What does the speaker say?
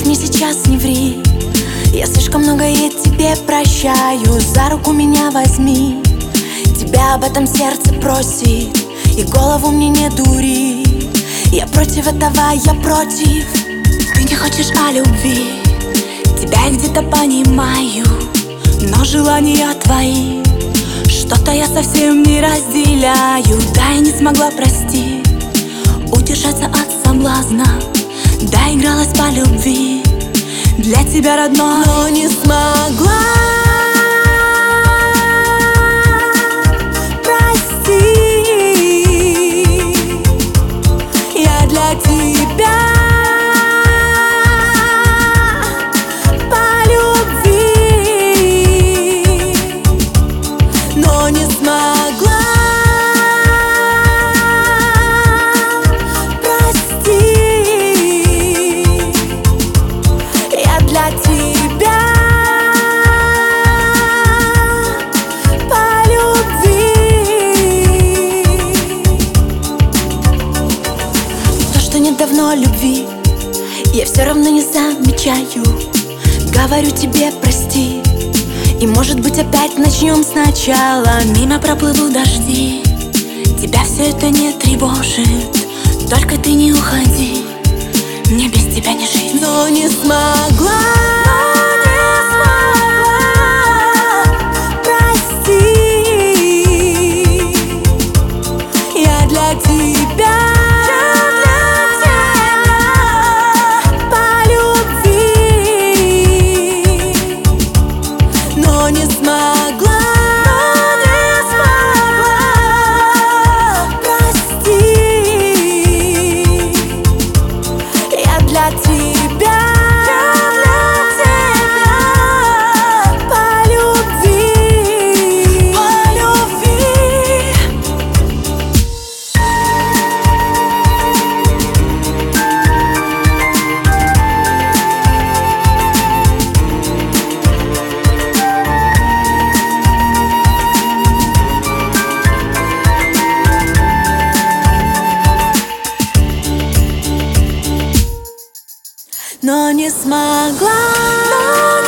мне сейчас не ври. Я слишком многое тебе прощаю. За руку меня возьми. Тебя об этом сердце просит, и голову мне не дури. Я против этого, я против. Ты не хочешь о любви, тебя я где-то понимаю, но желания твои что-то я совсем не разделяю. Да, я не смогла простить, удержаться от соблазна. Да, игралась по любви для тебя, родной, но не смогла. Давно любви я все равно не замечаю. Говорю тебе прости, и может быть опять начнем сначала. Мимо проплывут дожди, тебя все это не тревожит. Только ты не уходи, мне без тебя не жить. Но не смогла. Но не смогла.